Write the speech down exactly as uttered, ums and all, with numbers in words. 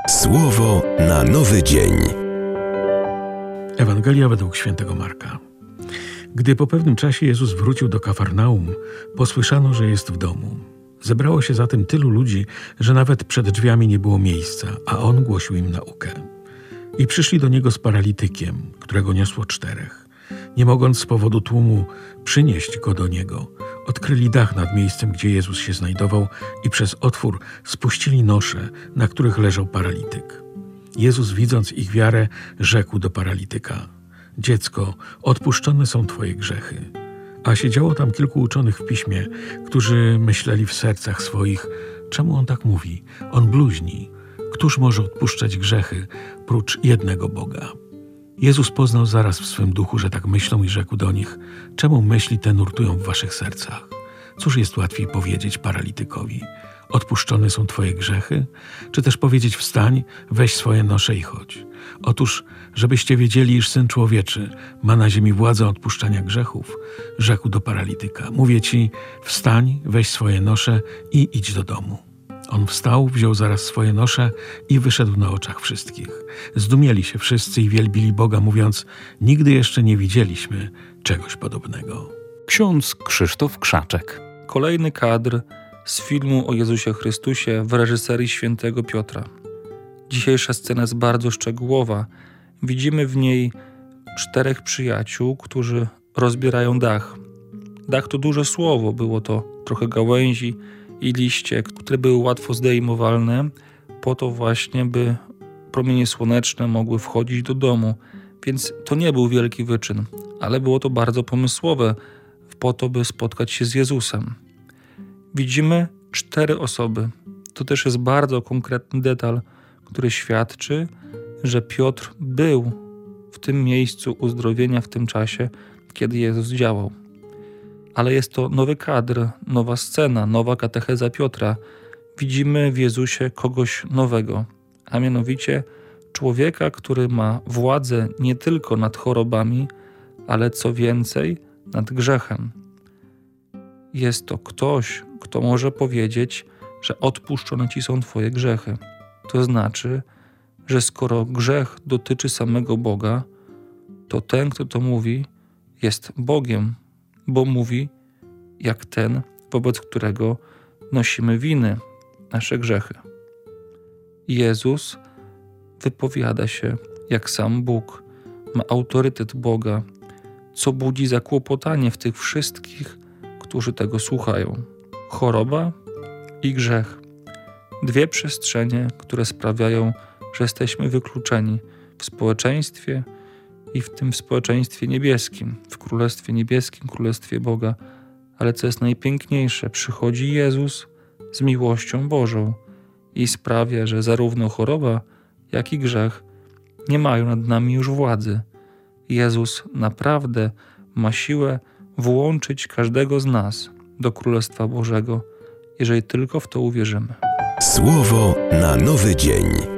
Słowo na nowy dzień. Ewangelia według świętego Marka. Gdy po pewnym czasie Jezus wrócił do Kafarnaum, posłyszano, że jest w domu. Zebrało się zatem tylu ludzi, że nawet przed drzwiami nie było miejsca, a On głosił im naukę. I przyszli do Niego z paralitykiem, którego niosło czterech. Nie mogąc z powodu tłumu przynieść go do Niego, odkryli dach nad miejscem, gdzie Jezus się znajdował i przez otwór spuścili nosze, na których leżał paralityk. Jezus, widząc ich wiarę, rzekł do paralityka: Dziecko, odpuszczone są twoje grzechy. A siedziało tam kilku uczonych w piśmie, którzy myśleli w sercach swoich: czemu on tak mówi? On bluźni. Któż może odpuszczać grzechy, prócz jednego Boga? Jezus poznał zaraz w swym duchu, że tak myślą i rzekł do nich: czemu myśli te nurtują w waszych sercach? Cóż jest łatwiej powiedzieć paralitykowi: odpuszczone są twoje grzechy? Czy też powiedzieć: wstań, weź swoje nosze i chodź? Otóż, żebyście wiedzieli, iż Syn Człowieczy ma na ziemi władzę odpuszczania grzechów, rzekł do paralityka: mówię ci, wstań, weź swoje nosze i idź do domu. On wstał, wziął zaraz swoje nosze i wyszedł na oczach wszystkich. Zdumieli się wszyscy i wielbili Boga, mówiąc: nigdy jeszcze nie widzieliśmy czegoś podobnego. Ksiądz Krzysztof Krzaczek. Kolejny kadr z filmu o Jezusie Chrystusie w reżyserii świętego Piotra. Dzisiejsza scena jest bardzo szczegółowa. Widzimy w niej czterech przyjaciół, którzy rozbierają dach. Dach to duże słowo, było to trochę gałęzi i liście, które były łatwo zdejmowalne, po to właśnie, by promienie słoneczne mogły wchodzić do domu. Więc to nie był wielki wyczyn, ale było to bardzo pomysłowe, po to, by spotkać się z Jezusem. Widzimy cztery osoby. To też jest bardzo konkretny detal, który świadczy, że Piotr był w tym miejscu uzdrowienia w tym czasie, kiedy Jezus działał. Ale jest to nowy kadr, nowa scena, nowa katecheza Piotra. Widzimy w Jezusie kogoś nowego, a mianowicie człowieka, który ma władzę nie tylko nad chorobami, ale co więcej, nad grzechem. Jest to ktoś, kto może powiedzieć, że odpuszczone ci są twoje grzechy. To znaczy, że skoro grzech dotyczy samego Boga, to ten, kto to mówi, jest Bogiem, bo mówi jak ten, wobec którego nosimy winy, nasze grzechy. Jezus wypowiada się jak sam Bóg, ma autorytet Boga, co budzi zakłopotanie w tych wszystkich, którzy tego słuchają. Choroba i grzech. Dwie przestrzenie, które sprawiają, że jesteśmy wykluczeni w społeczeństwie i w tym społeczeństwie niebieskim, w Królestwie Niebieskim, Królestwie Boga. Ale co jest najpiękniejsze, przychodzi Jezus z miłością Bożą i sprawia, że zarówno choroba, jak i grzech nie mają nad nami już władzy. Jezus naprawdę ma siłę włączyć każdego z nas do Królestwa Bożego, jeżeli tylko w to uwierzymy. Słowo na nowy dzień.